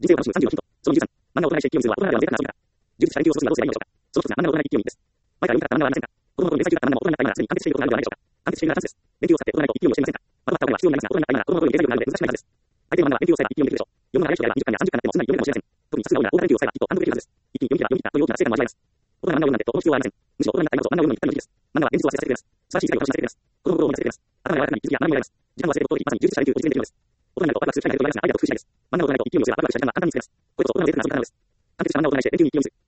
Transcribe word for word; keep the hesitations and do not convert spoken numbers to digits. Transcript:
人生を楽しむさんじゅうのヒント。そのにじゅうさん、漫画を大人にして生きようにするは、大人では明確な争議だ。充実した研究を進めるどうすればいいのでしょうか。その一つが漫画を大人に生きようにです。前から読みたかった漫画はありませんか。子供の頃に連載中だった漫画も大人になった今ならすでに完結していることがあるのではないでしょうか。完結しているならチャンスです。連休を使って大人と生きようにしてみませんか。まとまったお金は必要になりますが、大人になった今なら子供の頃に経済力があるので難しくないはずです。相手の漫画は連休を使えば一気に読めるでしょう。読むのが早い人であればにじゅっかんやさんじゅっかんなってもすんなり読めるかもしれません。特にさすが多いなら大型連休を使えばきっと半分できるはずです。一気に読み切れば読み切ったという大きな成果も味わえます。大人が漫画を読むなんてとても必要はありません。むしろ大人になった今こそ漫画を読むのにぴったりの時期です。漫画は現実を忘れさせてくれます。素晴らしい世界を楽しませてくれます。子供の頃を思い出させてくれます。頭が柔らかくなり気づきや学びも得られます。時間を忘れることで一発に充実した連休を実現できるのです。大人になるとワクワクする機会が減ると思いますが、アイデアと工夫次第です。漫画を大人と一気に読むすればワクワクした時間が簡単に見つかります。これこそ大人のデータなの大人のです。完結した漫画を大人にして連休に生きようにする。